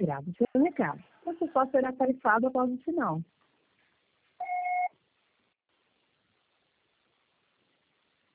grave o seu recado. Você só será tarifado após o sinal.